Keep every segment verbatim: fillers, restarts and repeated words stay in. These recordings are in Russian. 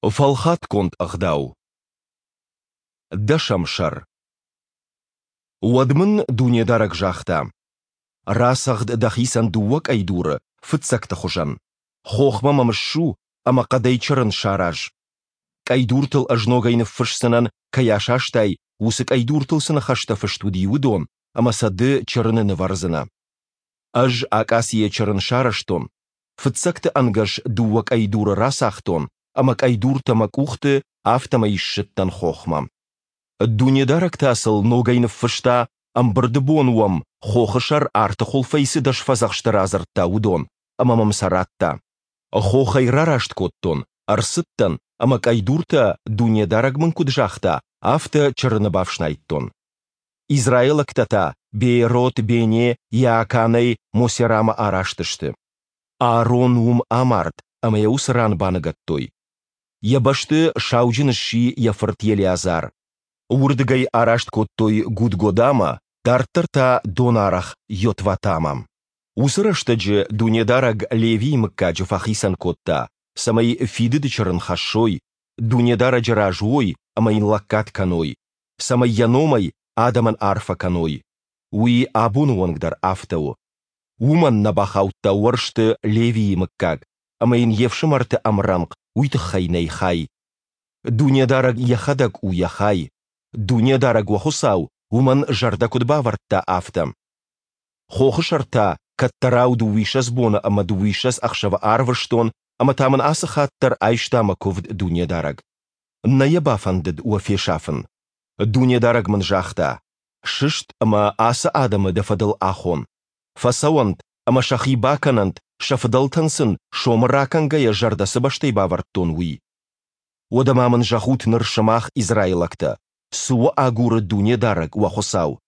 فالخات كنت أغداو دشمشر ودمن دوني دارك جاختا راسغد دخيسان دوك أيدور فتسك تخجن خوخما ممشو أما قديچرن شاراج كأيدورتل أجنوغين فرشسنن كياشاشتاي وسك أيدورتل سنخشتا فشتو ديودون أما سد چرن نوارزنا أج آكاسيه چرن شارشتون فتسكت أنغش دوك أيدور راساختون أما كأيدورتا مكوخت آفتما يشتن خوخما الدنيا دارك تاسل نوغين فشتا أم بردبون وم خوخشر آرتخول فيس دش فزخشت رازرتا ودون أما ممسراتا خوخي راراشت كوتون أرستن أما كأيدورتا دنيا دارك من كدجاختا آفتا چرنبافشنايتون إزرايلك تتا بيروت بيني ياكاني موسيراما آراштышты آرون وم آمارت أما يوس ران بانغتوي يبشты шаужиныши яфырт Елиазар Урдгай арашт коттой гудгодама, тартарта донарах йотватамам. Усырыштаджи дунедараг леви мыккаджи фахисан котта, самай фидыды чырын хашой, дунедара джаражой, амайн лаккат каной, самай яномай адаман арфа каной. Уи абун вонгдар афтау. Уман набахаутта уаршты леви мыккаг, амайн евшимарты амранг, уйты хайнай хай. Дунедараг яхадаг у яхай. Дуня дараг вахусау, уман жарда кудбаварта афтам. Хохшарта, каттарау дуишас бона, ама дуишас ахшава арварштон, ама таман асахаттар айштама ковд дуня дараг. Наябафандед уафешафен. Дуня дараг манжахта. Шишт, ама аса адама дефадал ахон. Фасауант, ама шахибаканант, шафадалтансен, шомракангая жарда сабаштей бавартон уи. Одамаман жахут ныршамах Израилакта. Суа агура дуне дараг вахусау.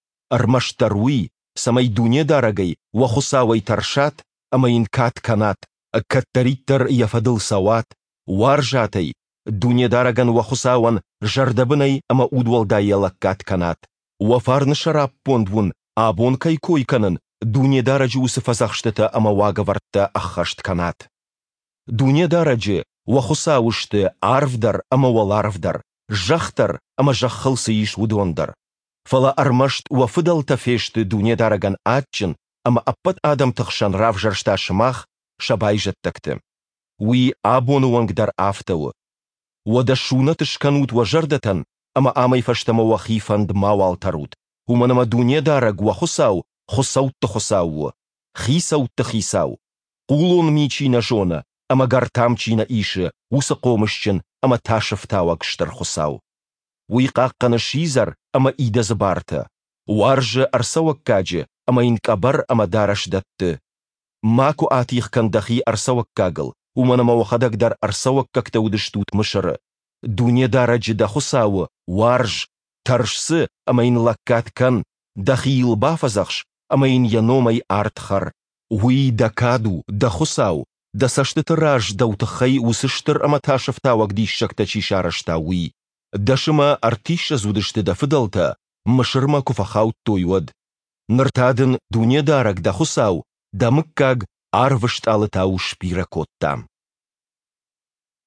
Армаштаруи, самай дуне дарагай вахусауай таршат, амаин кат канат, каттариттар яфадыл сават, варжатай, дуне дараган вахусауан жардабынай ама удвалдаяла кат канат. Уафарны шарап пондвун, абон кайкойканын, дуне дараджи усыфазахштата ама вагаварта ахашт канат. Дуне дараджи вахусаушты арвдар ама валарвдар. Жахтар, ама жаххылсы иш удондар. Фала армашт уафыдал тафешты дуне дараган атчын, ама аппат адам тахшан рав жаршта шымах, шабай жаттакты. Уи абону вангдар афтау. Уада шуна тышканут важардатан, ама амай фаштама вахифанд мауал тарут. Уманама дуне дараг вахусау, хусаут-та хусау. Хисаут-та хисау. Кулон мичина жона, ама гартамчина ише, уса комышчын, ама ташафтауак штархусау. Уиқаққаны шизар, ама ида забарта. Уаржы арсауак каджи, ама инкабар ама дараш датты. Маку атих кандахи арсауак кагыл, уманама вахадагдар арсауак какта удыштут мышыры. Дуне дараджи дахусау, уарж, таршсы, ама ин лаккаткан, дахи илбафазахш, ама ин яномай артхар. Уи дакаду, дахусау. Да саштыты раж даутахай усыштыр аматашафтауак дишшакта чишараштауи. Дашыма артиша зудышты да фыдалта, мышырма куфахаут тойуад. Ныртадын дуне дарак да хусау, да мыккаг арвышт алытау шпира коттам.